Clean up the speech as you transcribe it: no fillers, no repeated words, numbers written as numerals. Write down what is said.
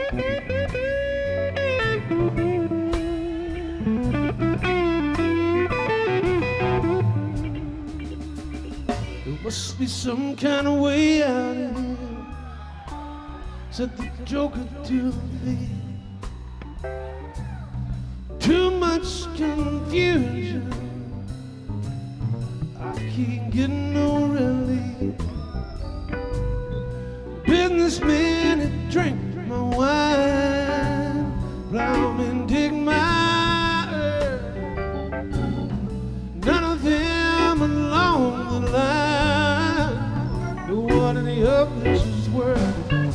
There must be some kind of way out of here, said the joker to the thief. Too much confusion, I can't get no relief. Businessmen that drink my wine, plow and dig my earth. None of them along the line know what any of this is worth.